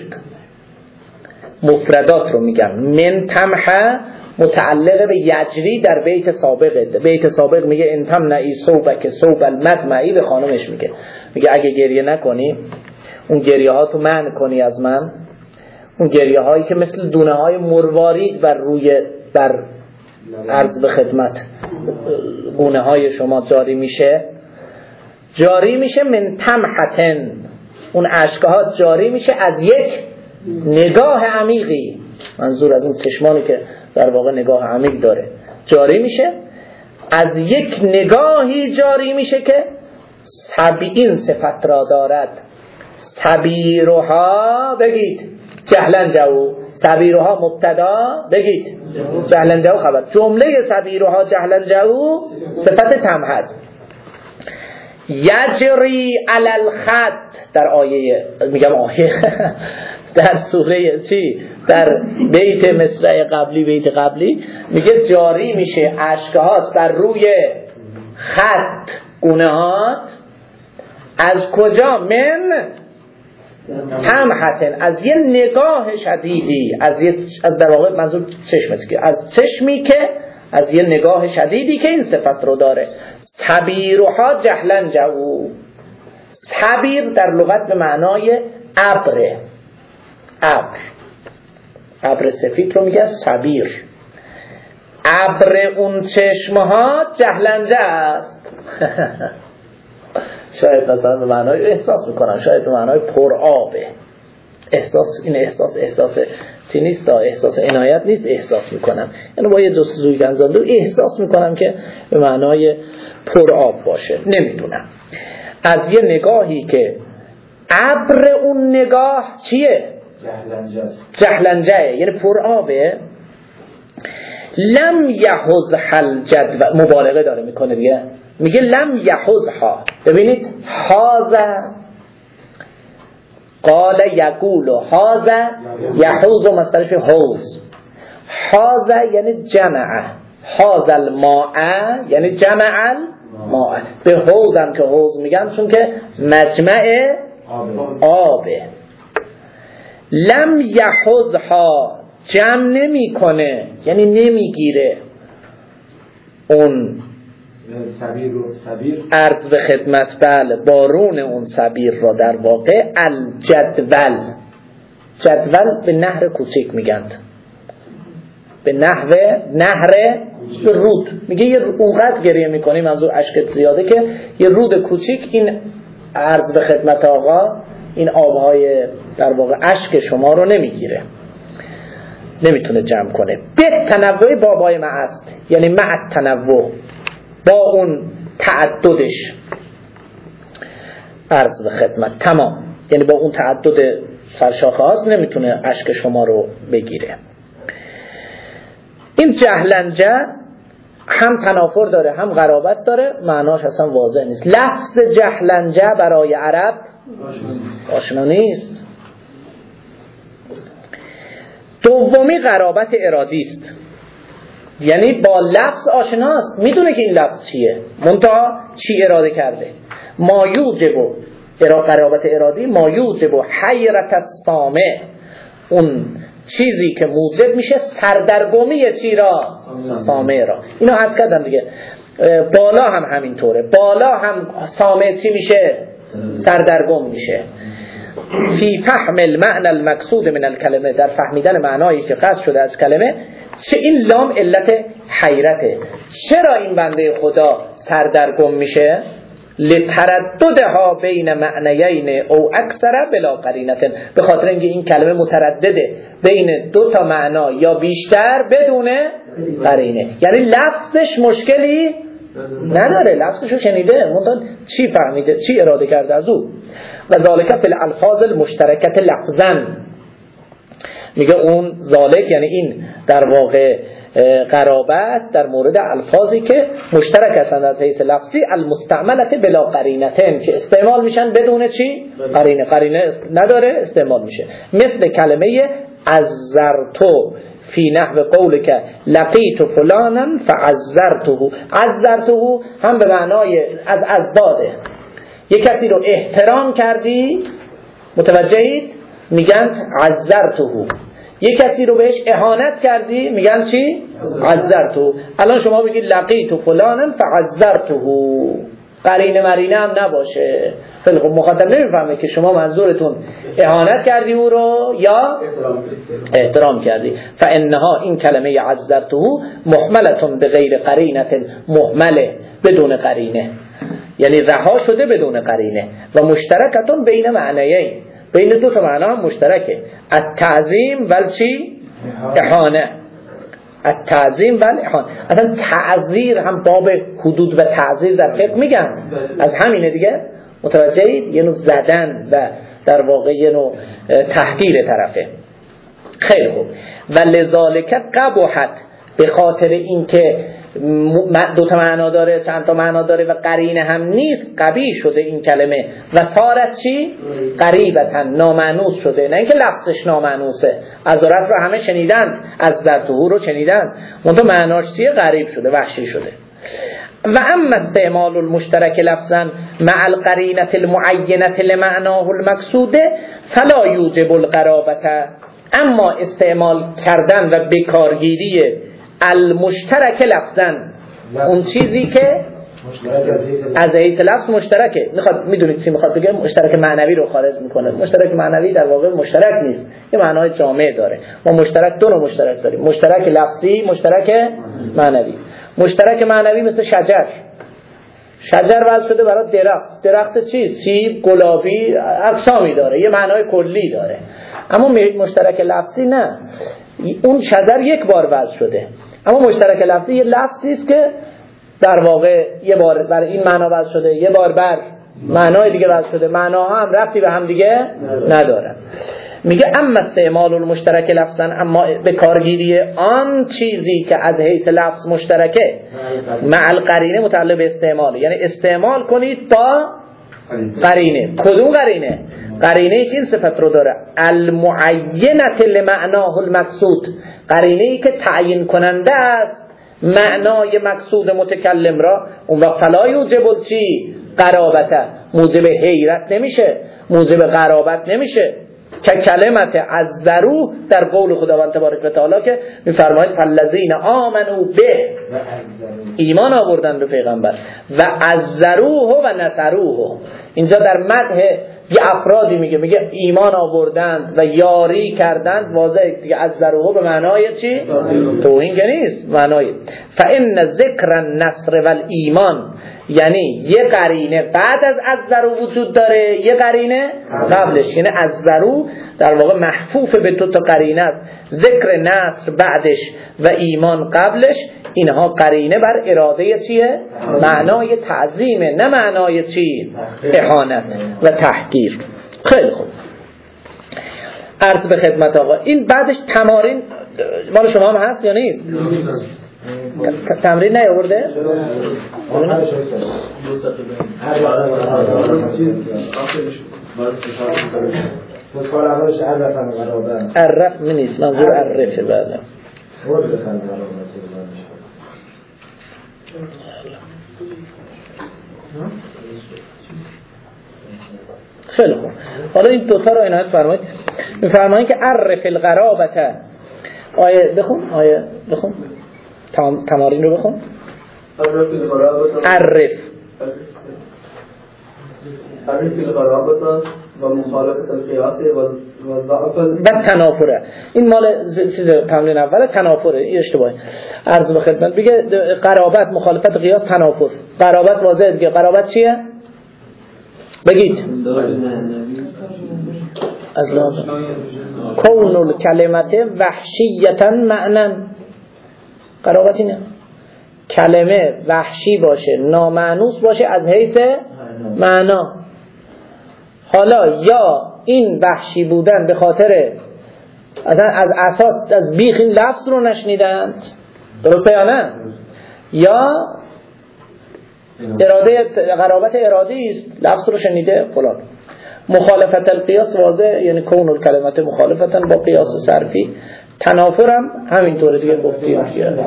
مفردات رو میگم. من تمحه متعلق به یجری در بیت سابقه. بیت سابق میگه ان تمنعی صوبک صوب المدمعی، به خانمش میگه میگه اگه گریه نکنی، اون گریه ها تو منع کنی از من، اون گریه هایی که مثل دونه های مروارید بر روی بر عرض به خدمت گونه های شما جاری میشه، جاری میشه من تمحتن، اون اشکها جاری میشه از یک نگاه عمیقی، منظور از اون چشمانی که در واقع نگاه عمیق داره، جاری میشه از یک نگاهی، جاری میشه که سبعین صفت را دارد. سبیرها بگید جهلنجعو، سبیرها مبتدا بگید جهلنجعو خبر. جمله سبیرها جهلنجعو صفت تم هست. یجری علی الخط، در آیه میگم آیه در سوره چی؟ در بیت مصرع قبلی، بیت قبلی میگه جاری میشه اشکهات بر روی خط، گونهات. از کجا؟ من تمحتن، از یه نگاه شدیدی، از یه از در واقع منظور چشمت که از چشمی که از یه نگاه شدیدی که این صفت رو داره. سبیرها جهلنجعو، سبیر در لغت به معنای ابر، ابر ابر سفید رو میگه سبیر. ابر اون چشمها جهلنجه است. شاید مثلا به معنای احساس میکنن، شاید به معنای پر آبه. احساس، این احساس احساس چی نیست، احساس عنایت نیست، احساس میکنم، یعنی با یه جستجوی که انجام دادم احساس میکنم که به معنای پر آب باشه، نمیدونم. از یه نگاهی که ابر اون نگاه چیه؟ جهلنجه است، جهلنجه یعنی پر آبه. لم یحوز حل جدول، مبالغه داره میکنه دیگه، میگه لم یحوزها. ببینید حازه، قال یقول، حازه یحوز و مصدرش حوز. حازه یعنی جمع، حاز الماء یعنی جمع الماء. به حوز هم که حوز میگن چون که مجمع آبه. لم یحوزها جمع نمی کنه، یعنی نمیگیره اون سبیر رو سبیر عرض به خدمت بله بارون اون سبیر را در واقع الجدول، جدول به نهر کوچیک میگند، به نحو نهر به رود میگه یه اونقدر گریه میکنی منظور اشکت زیاده که یه رود کوچیک این عرض به خدمت آقا این آبهای در واقع اشک شما رو نمیگیره، نمیتونه جمع کنه. به تنوع بابای مع است، یعنی مع تنوع با اون تعددش عرض به خدمت تمام، یعنی با اون تعدد سرشاخه هاست نمیتونه اشک شما رو بگیره. این جهلنجه هم تنافر داره هم غرابت داره، معناش اصلا واضح نیست. لفظ جهلنجه برای عرب آشنا نیست. دومی غرابت ارادی است، یعنی با لفظ آشناست، میدونه که این لفظ چیه منتها چی اراده کرده. ما یوجب غرابت ارادی ما یوجب حیرت السامع، اون چیزی که موجب میشه سردرگمی چی را؟ سامع را. اینو عرض کردم دیگه. بالا هم همینطوره، بالا هم سامع چی میشه؟ سردرگم میشه. فی فهم المعنى المقصود من الکلمه، در فهمیدن معنایی که قصد شده از کلمه. چه این لام علت حیرته. چرا این بنده خدا سردرگم میشه؟ لترددها بین معنیین او اکثر بلا قرینه، به خاطر اینکه این کلمه متردده بین دو تا معنا یا بیشتر بدون قرینه، یعنی لفظش مشکلی نداره، لفظشو شنیده منتها چی فهمیده چی اراده کرده از او. و ذالک فی الالفاظ المشترکه لفظا، میگه اون ذالک یعنی این در واقع قرابت در مورد الفاظی که مشترک هستند از حیث لفظی، المستعملت بلا قرینتن، که استعمال میشن بدون چی؟ قرینه. قرینه نداره استعمال میشه. مثل کلمه عذرتو فی نحو قولک لقیت فلانا فعذرته. عذرته هم به معنای از ازداده، یک کسی رو احترام کردی، متوجهید؟ میگن عذرته. یک کسی رو بهش اهانت کردی میگن چی؟ عذرته. الان شما بگید لقیت فلانا فعذرته، قرینه مرینه هم نباشه، خیلی خب مخاطب نمیفهمه که شما منظورتون اهانت کردی او رو یا احترام کردی. فانها این کلمه عذرته محملتون به غیر قرینه، محمله بدون قرینه، یعنی رها شده بدون قرینه. و مشترکتون بین معنیین، بین دو تا معنا هم مشترکه، التعظیم و چی؟ احانه. التعظیم و احانه. اصلا تعذیر هم باب حدود و تعذیر در فقه میگن، از همینه دیگه، متوجهید؟ یه نوع زدن و در واقع یه نوع تحقیر طرفه. خیلی خوب. و لذالک قبحت، به خاطر اینکه دو تا معنا داره، چند تا معنا داره و قرینه هم نیست، قبیح شده این کلمه. و صارت چی؟ قریبتن، نامانوس شده. نه اینکه لفظش نامانوسه، از رفت رو همه شنیدند، از زرتهو رو شنیدند، منتها معناش چیه؟ غریب شده، وحشی شده. و اما استعمال المشترک لفظا مع القرینه المعینه لمعناه المقصود فلا یوجب القرابه. اما استعمال کردن و بکارگیری المشترک لفظا، اون چیزی که از حیث لفظ مشترکه، میخواد میدونید چی میخواد بگه؟ مشترک معنوی رو خارج میکنه. مشترک معنوی در واقع مشترک نیست، یه معنای جامع داره. ما مشترک دو نوع مشترک داریم، مشترک لفظی، مشترک معنوی. مشترک معنوی مثل شجر، شجر وضع شده برای درخت. درخت چی؟ سیب، گلابی، اقسامی داره، یه معنای کلی داره. اما مشترک لفظی نه، اون شجر یک بار وضع شده. اما مشترک لفظی یه لفظی است که در واقع یه بار برای این معنا وضع شده، یه بار بر معنای دیگه وضع شده، معناها هم ربطی به هم دیگه ندارن. میگه اما استعمال المشترک لفظا، اما به کارگیری آن چیزی که از حیث لفظ مشترکه مع القرینه متعلق به استعمال، یعنی استعمال کنید با قرینه. کدوم قرینه؟ قرینه ای که این صفت رو داره، المعینه لمعناه المقصود، قرینه ای که تعیین کننده است معنای مقصود متکلم را. اون وقت فلا یوجب چی؟ قرابت، موجب حیرت نمیشه، موجب قرابت نمیشه. که کلمت عزروه در قول خداوند تبارک و تعالی که میفرماید فالذین آمنوا به، ایمان آوردن به پیغمبر، و عزروه و نصروه. اینجا در مدح یه افرادی میگه میگه ایمان آوردند و یاری کردند، واضحه دیگه عزروه به معنای چی؟ توهین که نیست، معنای فان ذکر النصر والایمان، یعنی یه قرینه بعد از عزروه وجود داره، یه قرینه قبلش، یعنی عزروه در واقع محفوف به دو تا قرینه است، ذکر نصر بعدش و ایمان قبلش. اینها قرینه بر اراده چیه؟ معنای تعظیمه، نه معنای چی؟ اهانت و تحقیر. خیلی خوب، عرض به خدمت آقا این بعدش تمارین مال شما هم هست یا نیست؟ تمرین نیاورده؟ عرف من نیست، منظور عرفه. بعد خیلی خوب، حالا این دوتا رو عنایت فرمایید. میفرمایید که عرف القرابته. آیه بخون، آیه بخون، تم... تمارین رو بخون. عرف عرف القرابته و مخالفت القیاس و ضعف بعد تنافره. این مال چیز تمرین اوله، تنافره، این اشتباهه. عرض به خدمت بگه قرابت مخالفت قیاس تنافر. قرابت واضحه دیگه، قرابت چیه؟ بگید از لازم کون الکلمت وحشیتا معنا. قرابت اینه کلمه وحشی باشه، نامانوس باشه از حیث معنا. حالا یا این وحشی بودن به خاطر اصلا از اساس از بیخ این لفظ رو نشنیدند، درسته یا نه؟ یا اراده قرابت اراده است، لفظ رو شنیده فلان. مخالفت القیاس واضح، یعنی کون الکلمت مخالفتن با قیاس صرفی. تنافرم همینطوره دیگه گفتیم.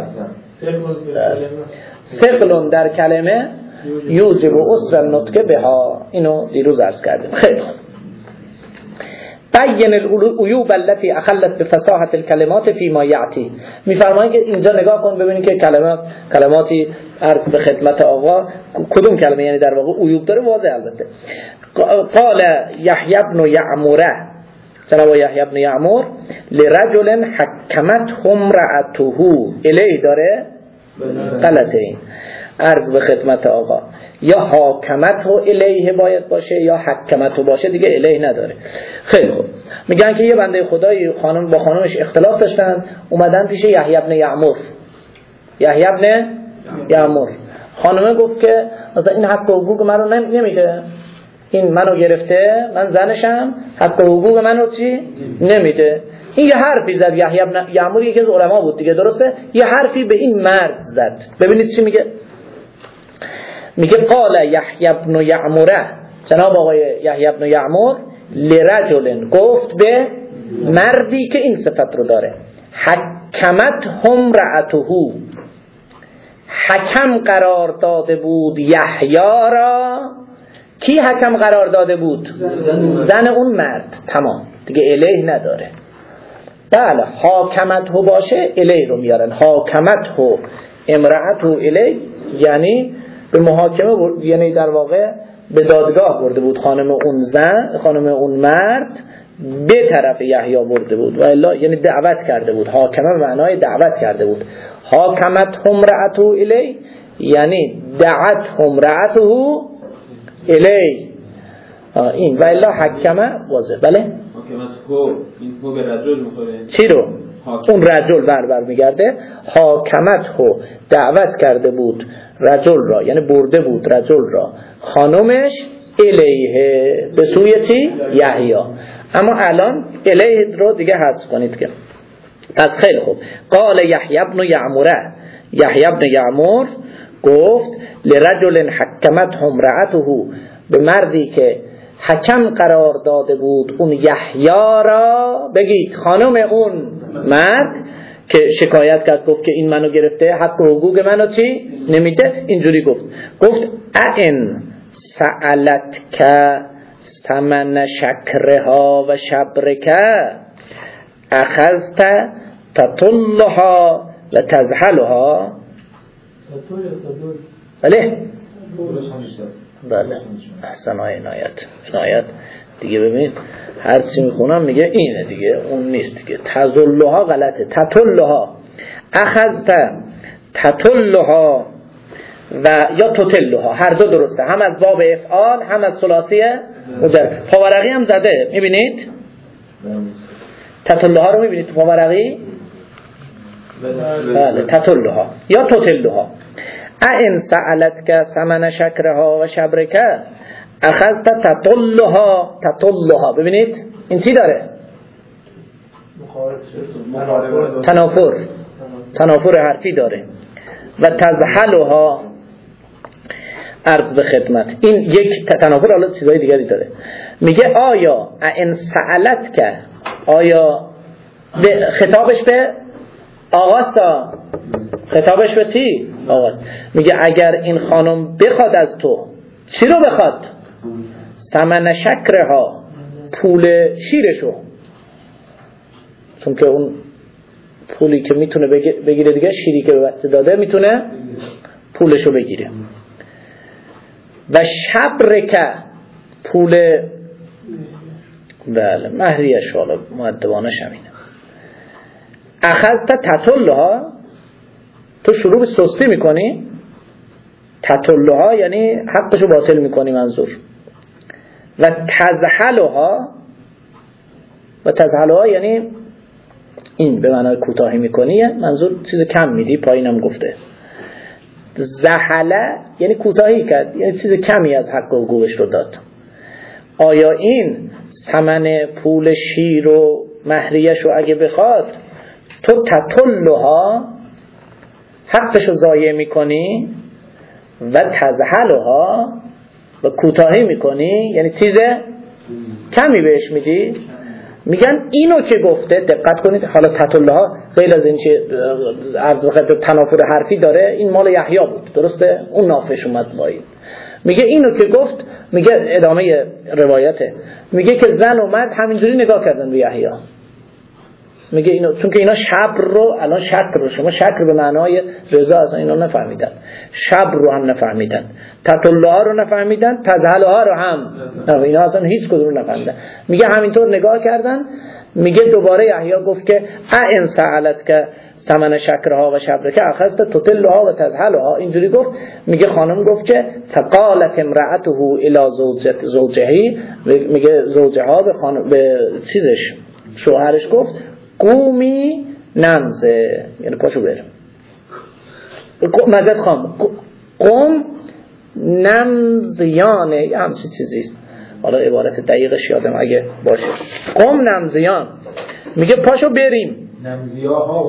ثقل در کلمه یوجب اسر النطق بها، اینو دیروز عرض کردیم. خیلی خوب. بین العیوب التي اخلت بفصاحت الکلمات فيما یعتی. میفرمایید که اینجا نگاه کن ببینید که کلمات کلماتی عرض به خدمت آقا کدوم کلمه یعنی در واقع عیوب داره، واضح البته. قال یحیی بن یعمره، جناب یحیی بن یعمر، لرجل حکمته امرأته، الیه داره غلطه. این عرض به خدمت آقا یا حاکمته الیه باید باشه یا حکمته باشه، دیگه الیه نداره. خیلی خوب. میگن که یه بنده خدایی خانم با خانمش اختلاف داشتن، اومدن پیش یحیی بن یعمر. یحیی بن یعمر خانمه گفت که مثلا این حق و حقوق منو نمیده، این منو گرفته، من زنشم، حق و حقوق منو چی نمیده. این یه حرفی زد یحیی بن یعمر، یکی از علما بود دیگه، درسته؟ یه حرفی به این مرد زد. ببینید چی میگه. میگه قال یحیی بن یعمره، جناب آقای یحیی بن یعمر، لرجل، گفت به مردی که این صفت رو داره، حکمت هم رعته، حکم قرار داده بود یحیی را. کی حکم قرار داده بود؟ زن اون مرد. تمام دیگه الیه نداره. بله حاکمت هو باشه الیه رو میارن. حاکمت هو امرأته الیه یعنی به محاکمه برد، یعنی در واقع به دادگاه برده بود خانم اون زن، خانم اون مرد به طرف یحیی برده بود و الا یعنی دعوت کرده بود. حاکمه به معنای دعوت کرده بود. حاکمت امرأته الیه یعنی دعت امرأته الیه. این و الا حکمه واضح. بله حاکمت هو، این هو به رجل میخوره. چی رو؟ اون رجل بر بر میگرده. حاکمت هو دعوت کرده بود رجل را، یعنی برده بود رجل را خانمش الیه به سوی چی؟ یحیی. اما الان الیه رو دیگه حذف کنید که. پس خیلی خوب. قال یحیی بن یعمره، یحیی بن یعمر گفت لرجل حکمت امرأته، به مردی که حکم قرار داده بود اون یحیی را، بگید خانم اون مرد که شکایت کرد، گفت که این منو گرفته، حق و حقوق منو چی نمیده. اینجوری گفت، گفت ان سألت که ثمن شکرها و شبرکه اخذت تطلها لتزحلها. بله بله احسن های عنایت عنایت دیگه. ببین هر چی میخونم میگه اینه دیگه، اون نیست دیگه. تزلها غلطه، تطلها. اخذت تطلها و یا تطلها، هر دو درسته، هم از باب افعال هم از ثلاثی مجرد. پاورقی هم زده، میبینید تطلها رو میبینید پاورقی؟ بله تطلها یا تطلها. این سألتك ثمن شکرها و شبرکه اخذت تطلها تطلها. ببینید این چی داره؟ تنافر، تنافر حرفی داره. و تزحلها عرض به خدمت، این یک تنافر، حالا چیزای دیگری داره. میگه آیا این سألتك، آیا خطابش به آغاز تا خطابش به چی؟ آغاز. میگه اگر این خانم بخواد از تو، چی رو بخواد؟ ثمن شکرها، پول شیرشو، چون که اون پولی که میتونه بگیره دیگه، شیری که به بچه داده میتونه پولشو بگیره. و شبرکه، پول بله مهریش، حالا مؤدبانش همینه. اخذت تطلها، تو شروع به سستی میکنی. تطلها یعنی حقشو باطل میکنی منظور. و تزحلها، و تزحلها یعنی این به معنای کوتاهی میکنی، منظور چیز کم میدی، پایینم گفته. زحله یعنی کوتاهی کرد، یعنی چیز کمی از حق و حقوقش رو داد. آیا این ثمن پول شیر و مهریش رو اگه بخواد، تو تطلها حقشو ضایع میکنی و تزحلها و کوتاهی میکنی، یعنی چیز کمی بهش میدی. میگن اینو که گفته، دقت کنید، حالا تطلها غیر از این چه عرض بخاطر تنافر حرفی داره، این مال یحیی بود، درسته؟ اون نافش اومد با این. میگه اینو که گفت، میگه ادامه روایته، میگه که زن و مرد همینجوری نگاه کردن به یحیی. میگه اینو، چون که اینا شبر رو الان شکر رو، شما شکر به معنای رضا اصلا اینا نفهمیدن، شبر رو هم نفهمیدن، تطلها رو نفهمیدن، تزحلها رو هم نه، اینا اصلا هیچ کدوم رو نفهمیدن. میگه همینطور نگاه کردن. میگه دوباره یحیی گفت که ان سألتك ثمن شکرها و شبرکه اخذت تطلها و تزحلها، اینجوری گفت. میگه خانم گفت که فقالت امرأته الی زوجت زوجهی، میگه زوجها به خانم به چیزش شوهرش گفت قومی نمزه، یعنی پاشو بر مدد خانم، قوم نمزیانه، یه همچی چیزیست، حالا عبارت دقیقش یادم اگه باشه. قوم نمزیان، میگه پاشو بریم. نمزیاها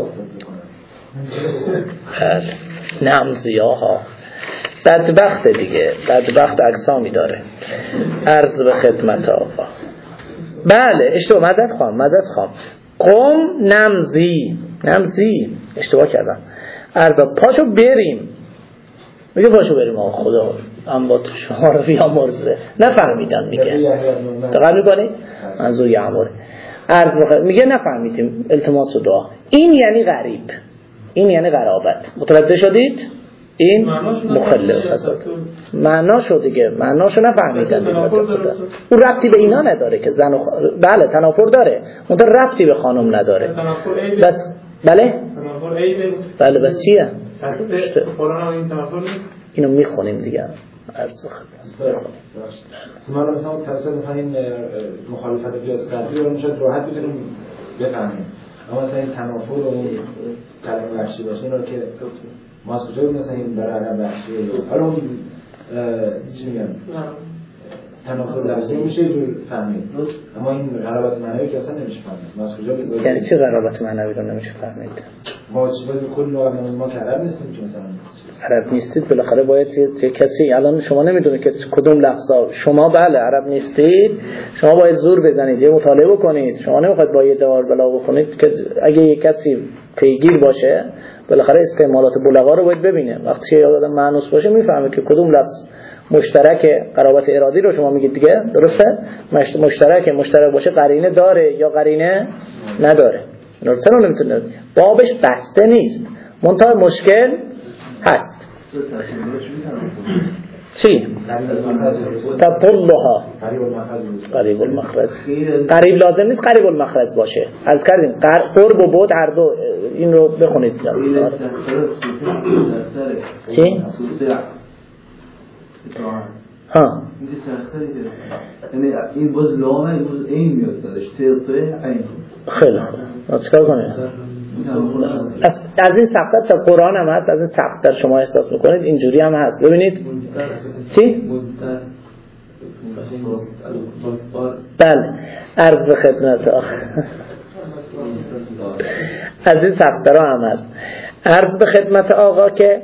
نمزیاها بدبخت دیگه، بدبخت اقسامی داره. عرض به خدمت آقا. بله اشتباه، مدد خواهم مدد خواهم قوم نمزی، نمزی اشتباه کردم. عرض پاشو بریم، میگه پاشو بریم آقا، خدا انبات شما رو بیامرزه. نفهمیدن، میگه دقیق میکنی؟ منظور یعمره. عرض بخیر، میگه نفهمیدیم، التماس و دعا. این یعنی غریب، این یعنی غرابت. متوجه شدید؟ این مخلف حسد معناشو دیگه، معناشو نفهمیدن. اون ربطی به اینا نداره که زن و خ... بله تنافر داره، اون ربطی به خانم نداره. بس بله بله بس چیه؟ اینو میخونیم دیگه. عرض بخدم من مثلا تصور مثلا این مخالفت قیاس قطعی رو میشه راحت بتونیم بفهمیم، اما مثلا این تنافر و اون کلمه وحشی باشه اینا که ما از کجا مثلا این برای عرب وحشی حالا اون چی میگم تنافر لفظی میشه جور فهمید، اما این غرابت معنوی که اصلا نمیشه فهمید. ما از کجا یعنی چه غرابت معنوی رو نمیشه فهمید؟ ما چی باید کل نوع ما که عرب نیستیم که مثلا عرب نیستید، بالاخره باید یه کسی، الان شما نمیدونه که کدوم لفظا، شما بله عرب نیستید، شما باید زور بزنید، یه مطالعه بکنید. شما نمیخواید با یه دوار بلا بخونید که اگه یه کسی پیگیر باشه، بالاخره استعمالات بلغا رو باید ببینه. وقتی یه آدم مانوس باشه میفهمه که کدوم لفظ مشترک قرابت ارادی رو شما میگید دیگه، درسته؟ مشترک مشترک باشه قرینه داره یا قرینه نداره. چرا نمیتونه؟ بابش بسته نیست، منتها مشکل هست. چی؟ تطلها قریب المخرج. قریب لازم نیست قریب المخرج باشه. از کردیم قرب و بعد هر دو این رو بخونید. چی؟ ها یعنی این باز لامه این باز این میاد دادش تلطه این. خیلی خوب چیکار کنیم؟ از, از این سخت‌تر تا قرآن هم هست، از این سخت‌تر شما احساس میکنید اینجوری هم هست. ببینید چی؟ بله عرض خدمت آخ از این سخت‌تر هم هست. عرض به خدمت آقا که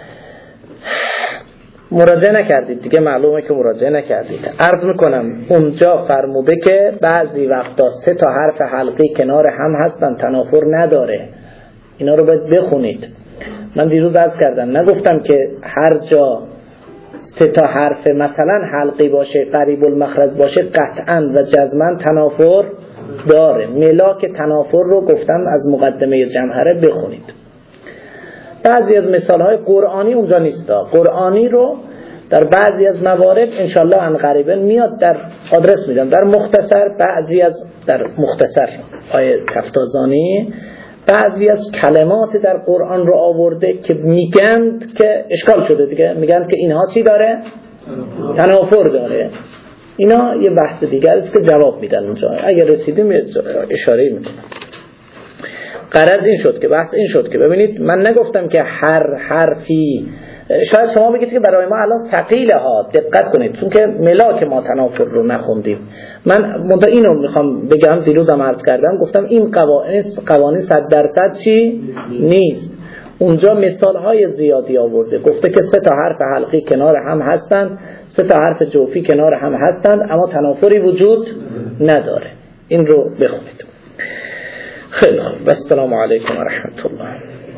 مراجعه نکردید دیگه، معلومه که مراجعه نکردید. عرض میکنم اونجا فرموده که بعضی وقتا سه تا حرف حلقی کنار هم هستن، تنافر نداره. اینا رو باید بخونید. من دیروز عرض کردم نگفتم که هر جا سه تا حرف مثلا حلقی باشه قریب المخرج باشه قطعا و جزما تنافر داره. ملاک تنافر رو گفتم از مقدمه جمهره بخونید. بعضی از مثالهای قرآنی اونجا نیست. قرآنی رو در بعضی از موارد انشالله عن قریبا میاد، در آدرس میدم در مختصر. بعضی از در مختصر آیه کفتازانی بعضی از کلمات در قرآن رو آورده که میگند که اشکال شده دیگه، میگند که اینها چی داره؟ تنافر داره. اینا یه بحث دیگر است که جواب میدن اونجا، اگر رسیدیم اشاره میکنم. غرض این شد که بحث این شد که ببینید من نگفتم که هر حرفی، شاید شما بگید که برای ما الان ثقیله ها، دقت کنید چون که ملاک ما تنافر رو نخوندیم. من منتها اینو میخوام بگم، دیروزم عرض کردم گفتم این قوانین قوانین صد درصد چی نیست. اونجا مثال های زیادی آورده، گفته که سه تا حرف حلقی کنار هم هستند، سه تا حرف جوفی کنار هم هستند، اما تنافری وجود نداره. این رو بخونید. خیلی خوب. السلام علیکم و رحمت الله.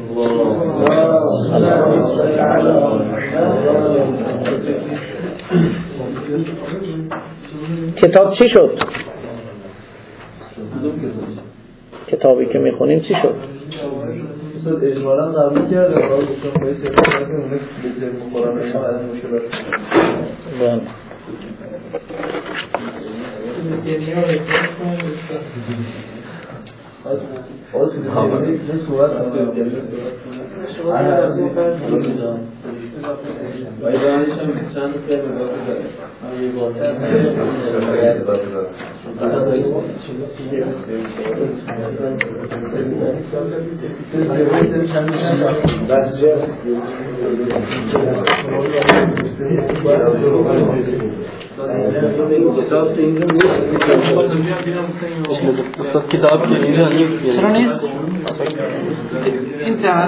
کتاب چی شد؟ کتابی که میخونیم چی شد؟ استاد اجمالا قبول کرده، ولی گفتم باید سرکار کنیم اون به قرآن شما از مشکلات. بله. کتاب که اینجا نیست. چرا نیست؟ این چند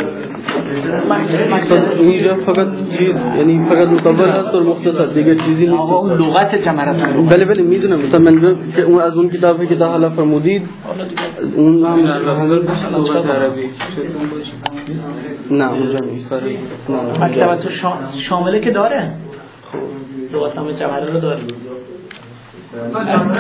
اینجا فقط چیز یعنی فقط مطول هست و مختصر، دیگه چیزی نیست. آقا اون لغت جمرات. بله بله میدونم، مثلا من که اون از اون کتابی که حالا فرمودید اون هم لغت عربی نه اونجا نیست. نه مکتبت شامله که داره. خب لغت جمرات رو داره.